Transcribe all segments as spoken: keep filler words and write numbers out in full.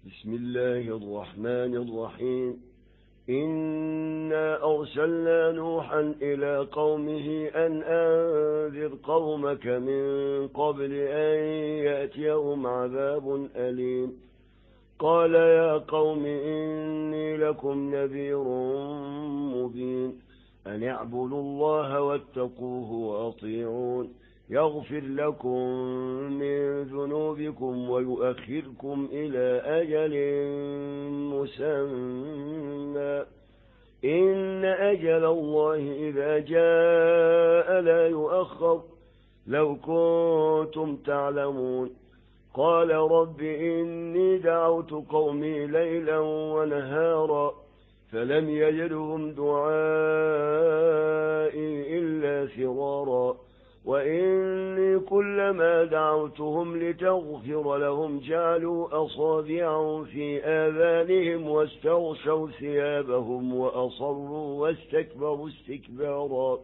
بسم الله الرحمن الرحيم. إنا أرسلنا نوحا إلى قومه أن أنذر قومك من قبل أن يأتيهم عذاب أليم. قال يا قوم إني لكم نذير مبين أن اعبدوا الله واتقوه وأطيعون يغفر لكم من ذنوبكم ويؤخركم إلى أجل مسمى إن أجل الله إذا جاء لا يؤخر لو كنتم تعلمون. قال رب إني دعوت قومي ليلا ونهارا فلم يجدهم دعائي إلا فرارا وإني كلما دعوتهم لتغفر لهم جعلوا أصابعهم في آذانهم واستغشوا ثيابهم وأصروا واستكبروا استكبارا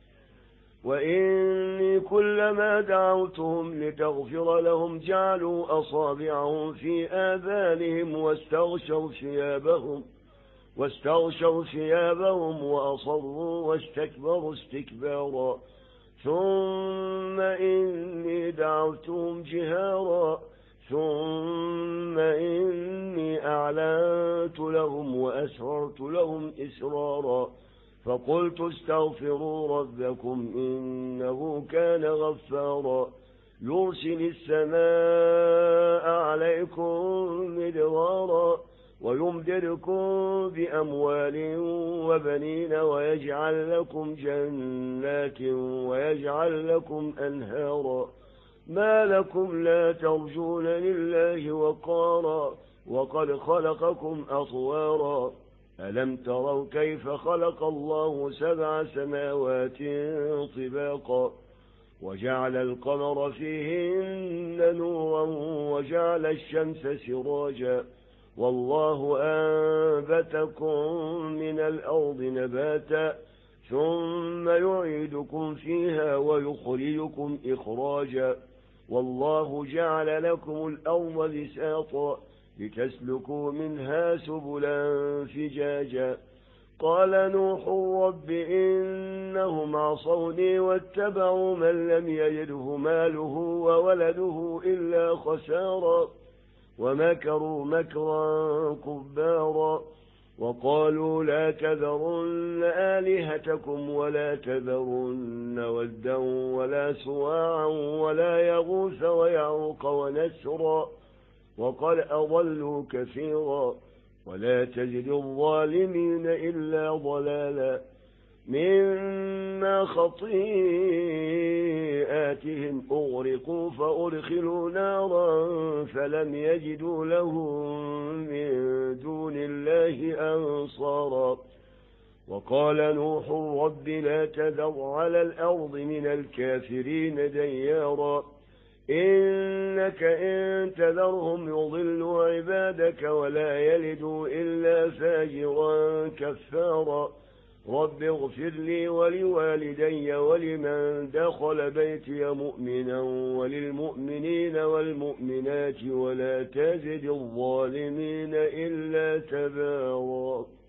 وإني كلما دعوتهم لتغفر لهم جعلوا أصابعهم في آذانهم واستغشوا ثيابهم واستغشوا ثيابهم وأصروا واستكبروا استكبارا ثم إني دعوتهم جهارا ثم إني أعلنت لهم وأسررت لهم إسرارا فقلت استغفروا ربكم إنه كان غفارا يرسل السماء عليكم مدرارا ويمددكم بأموال وبنين ويجعل لكم جنات ويجعل لكم أنهارا ما لكم لا ترجون لله وقارا وقد خلقكم أطوارا ألم تروا كيف خلق الله سبع سماوات طباقا وجعل القمر فيهن نورا وجعل الشمس سراجا والله أنبتكم من الأرض نباتا ثم يعيدكم فيها ويخرجكم إخراجا والله جعل لكم الأرض بساطا لتسلكوا منها سبلا فجاجا قال نوح رب إنهم عصوني واتبعوا من لم يجده ماله وولده إلا خسارا ومكروا مكرا كبارا وقالوا لا تذرن آلهتكم ولا تذرن ودا ولا سواعا ولا يغوث ويعوق ونسرا وقد أضلوا كثيرا ولا تجد الظالمين إلا ضلالا مما خطيئاتهم أغرقوا فأدخلوا نارا فلم يجدوا لهم من دون الله أنصارا وقال نوح رب لا تذر على الأرض من الكافرين ديارا إنك إن تذرهم يضلوا عبادك ولا يلدوا إلا فاجرا كفارا رب اغفر لي ولوالدي ولمن دخل بيتي مؤمنا وللمؤمنين والمؤمنات ولا تزد الظالمين إلا تبارا.